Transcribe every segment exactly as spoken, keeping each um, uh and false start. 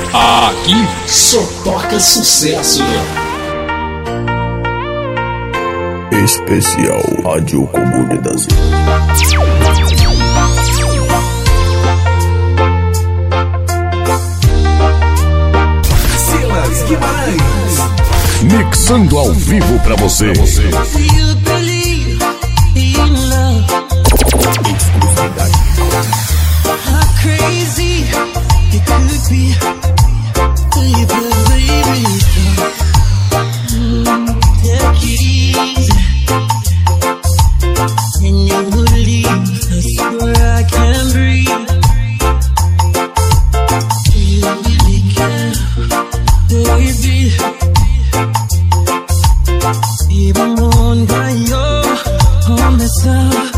Aqui só toca sucesso. Especial Rádio Comunidade. Silas Guimarães, Mixando ao vivo pra você. Crazy, it could be, baby, baby. Mm, take it easy, and you would leave. I swear I can't breathe. You really care, baby. Even on by your on the side.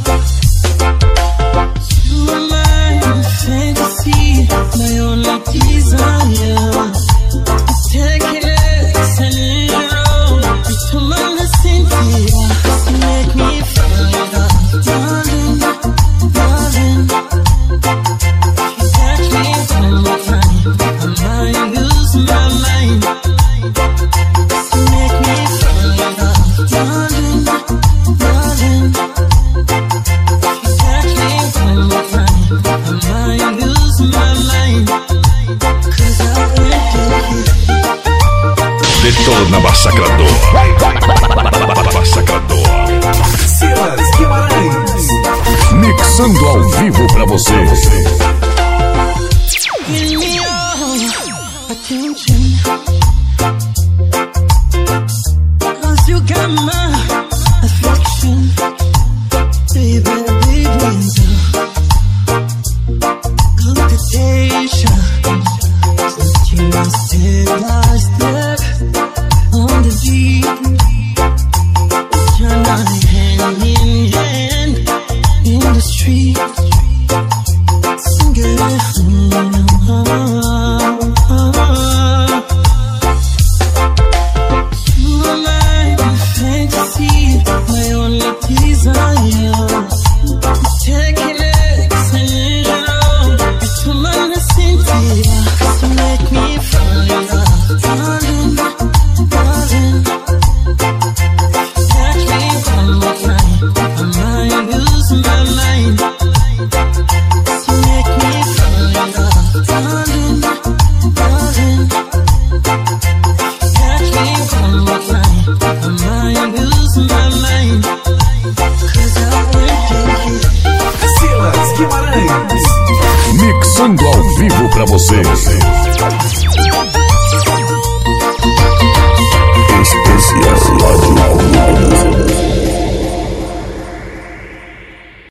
Fantasy, my only desire. Take it and you're on. It's too much Cynthia to make me fall in love. Darling, darling, you touch me one more time, I might lose my mind. To make me fall in love. Darling, darling, you touch me one more time, I might lose my mind. Cause I went to Detona Massacrador. Massacrador. Silas Guimarães, Mixando ao vivo pra você. give me your attention. Cause you got my affection. Baby, baby, good temptation. That you must step by step on the beat. Turn on hand in hand in the street. Sing it. You are my fantasy, my only desire. Take it and you're it's too much Cynthia to make me fall in love. Darling, darling, touch me one more time, I might lose my mind. To make me fall in love. Darling, darling, touch me one more time, I might lose my mind. Cause I went to Silas Guimarães, Mixando ao vivo pra você.